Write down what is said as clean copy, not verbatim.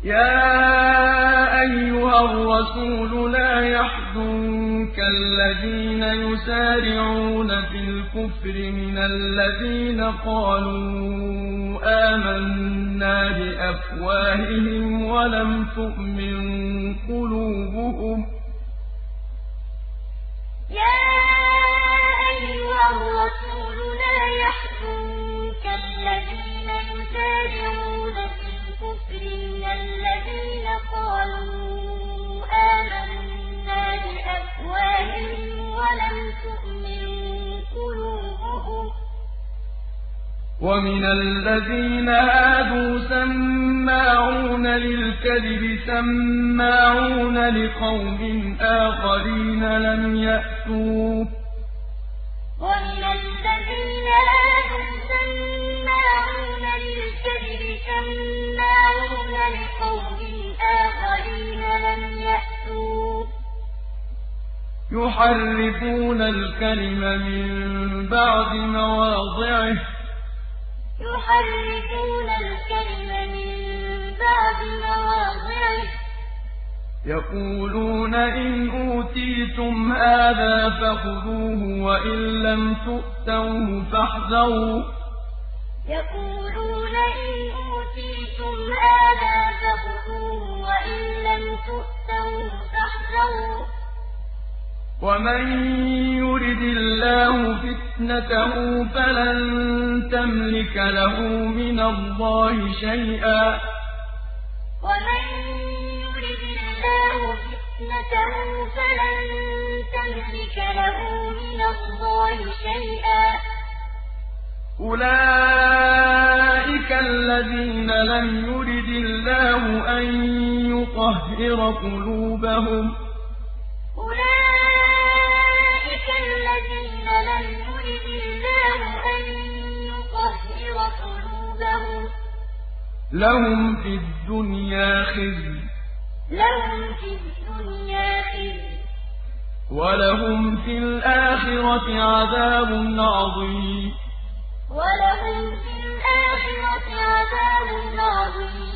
يَا أَيُّهَا الرَّسُولُ لَا يَحْزُنكَ الَّذِينَ يُسَارِعُونَ فِي الْكُفْرِ مِنَ الَّذِينَ قَالُوا آمَنَّا بِأَفْوَاهِهِمْ وَلَمْ تُؤْمِن قُلُوبُهُمْ ۛ يَا أَيُّهَا الرَّسُولُ لَا يَحْزُنكَ الَّذِينَ يُسَارِعُونَ فِي الْكُفْرِ مِنَ الَّذِينَ قَالُوا آمَنَّا بِأَفْوَاهِهِمْ وَلَمْ تُؤْمِن قُلُوبُهُمْ ۛ وَمِنَ الَّذِينَ هَادُوا سَمَّاعُونَ لِلْكَذِبِ سَمَّاعُونَ لِقَوْمٍ آخَرِينَ لَمْ يَأْتُوكَ ۖ يُحَرِّفُونَ الْكَلِمَ مِن بَعْدِ مَوَاضِعِهِ ۖ يَقُولُونَ إِنْ أُوتِيتُمْ هَٰذَا فَخُذُوهُ وَإِن لَّمْ تُؤْتَوْهُ فَاحْذَرُوا ۚ وَمَن يُرِدِ اللَّهُ فِتْنَتَهُ فَلَن تَمْلِكَ لَهُ مِنَ اللَّهِ شَيْئًا ۚ أُولَٰئِكَ الَّذِينَ لَمْ يُرِدِ اللَّهُ أَن يُطَهِّرَ قُلُوبَهُمْ ۚ لَهُمْ فِي الدُّنْيَا خِزْيٌ ۖ وَلَهُمْ فِي الْآخِرَةِ عَذَابٌ عَظِيمٌ.